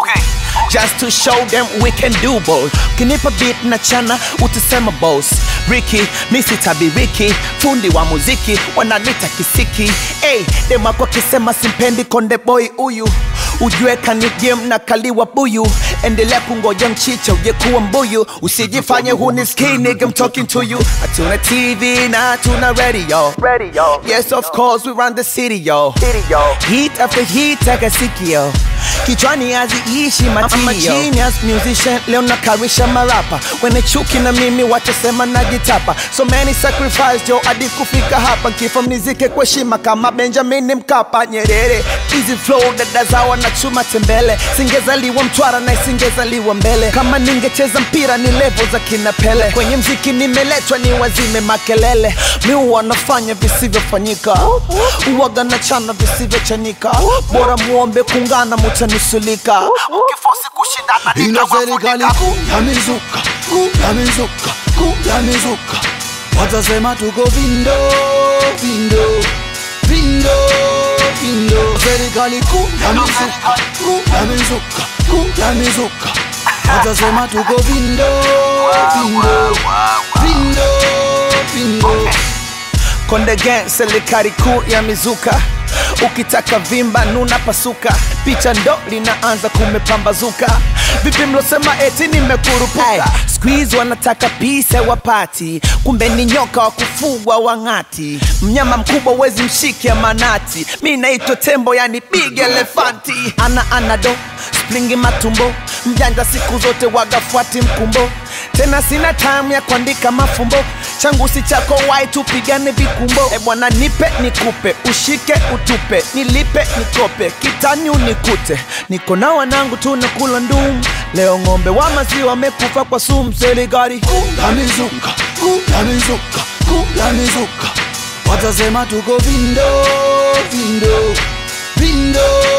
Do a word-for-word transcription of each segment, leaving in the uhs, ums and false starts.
Okay. Just to show them we can do both. Kinipa beat na chana utasema boss. Ricky, misi tabi Ricky, fundi wa muziki wananita kisiki. Hey, dema kwa kisema simpendi konde boy uyu. Ujue kani game na kaliwa buyu. Endelea kungoja mchicha uje kuwa mbuyu. Usijifanye huniski nigga I'm talking to you. Hatuna T V na hatuna radio. Radio. Yes of course we run the city yo. City yo. Heat after heat akasiki yo. Kichwani haziishi matio. I'm a genius musician, leo nakarisha marapa. Wene chuki na mimi watasema najitapa. So many sacrifice yo hadi kufika hapa. Kifo mnizike kwa heshima kama Benjamin Mkapa. Nyerere, easy flow dada zawa na chuma tembele. Singezaliwa Mtwara na singezaliwa Mbele. Kama ningecheza mpira ni level za kina Pele. Kwenye mziki nimeletwa ni wazime makelele. Mi huwa nafanya visivyofanyika, uwaga na chana visivyochanika. Bora muombe kungana mutanusulika. Ukifosi kushindana ina serikali kuu ya mizuka, kuu ya mizuka, kuu ya mizuka. Watasema tuko vindo, vindo, vindo, vindo. Serikali kuu ya mizuka, kuu ya mizuka, kuu ya mizuka. Watasema tuko vindo, vindo, vindo, vindo. Konde Gang, serikali kuu ya mizuka. Ukitaka vimba nuna pasuka. Picha ndo linaanza kumepambazuka. Vipi mlosema eti nimekurupuka. Squeeze wanataka pise wapati. Kumbe ni nyoka wa kufugwa wangati. Mnyama mkubwa wezi mshike ya manati. Mi naitwa tembo yani big elefanti. Ana anado, splingi matumbo. Mjanja siku zote wagafuati mkumbo. Tena sina time ya kuandika mafumbo. Changu si chako wai tupigane vikumbo. E bwana nipe nikupe, ushike utupe. Nilipe nikope, kitani unikute. Niko na wanangu tunakula ndumu. Leo ngombe wa maziwa wamekufa kwa sumu. Serikali kuu ya mizuka, kuu ya mizuka, kuu ya mizuka. Watasema tuko vindo, vindo, vindo,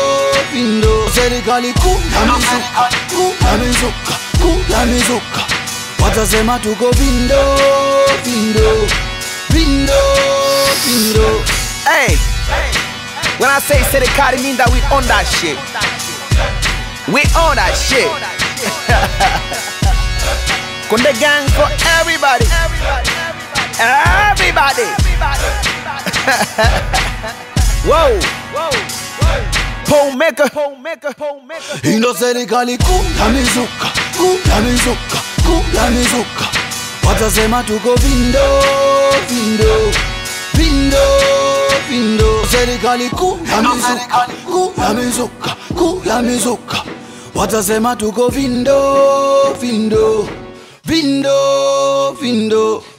vindo. Serikali kuu ya mizuka, kuu ya mizuka, kuu ya mizuka. Watasema tuko vindo, vindo, vindo, vindo. Hey, when I say serikali mean that we own that shit. We own that shit. Konde Gang for everybody. Everybody. Whoa. Pole maker. Pole maker. Pole maker. Ino serikali kuu ya mizuka, kuu ya mizuka, kuu ya mizuka. Watasema tuko vindo, vindo, vindo, vindo. Serikali kuu ya mizuka, kuu ya mizuka, kuu ya mizuka. Watasema tuko vindo, vindo, vindo, vindo.